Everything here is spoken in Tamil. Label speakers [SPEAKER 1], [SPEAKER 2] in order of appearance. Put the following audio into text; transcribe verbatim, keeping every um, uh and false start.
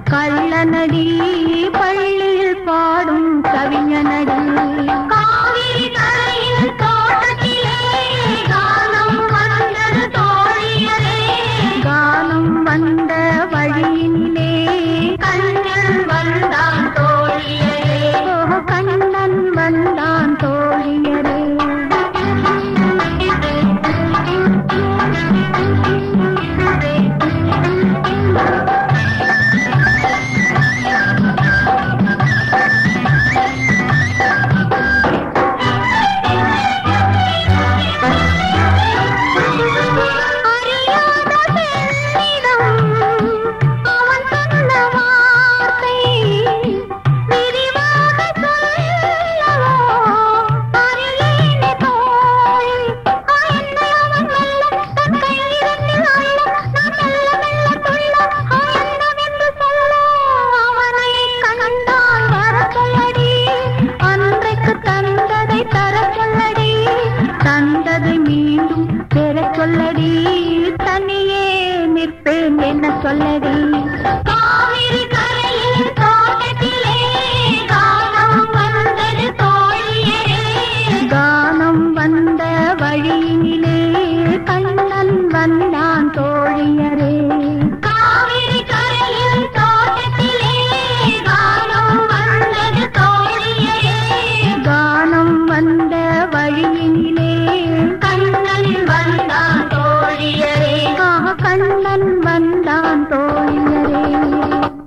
[SPEAKER 1] கள்ளநடி பள்ளியில் பாடும் கவிஞனடி காவிரி கரையில் தோட்டத்திலே கானம் வந்தது தோழியரே கானம் வந்த வழியினிலே கண்ணன் வந்தான் தோழியரே கண்ணன் வந்தான் தோழியரே சொல்லடி தனியே நிற்பேன் என்ன சொல்லடி காவிரி கரையில் தோட்டத்திலே கானம் வந்தது தோழியரே கானம் வந்த வழியினிலே கண்ணன் வந்தான் தோழியரே காவிரி கரையில் தோட்டத்திலே கானம் வந்தது தோழியரே கானம் வந்த வழியினிலே கண்ணன் வந்தான் தோழியரே கண்ணன் வந்தான் தோழியரே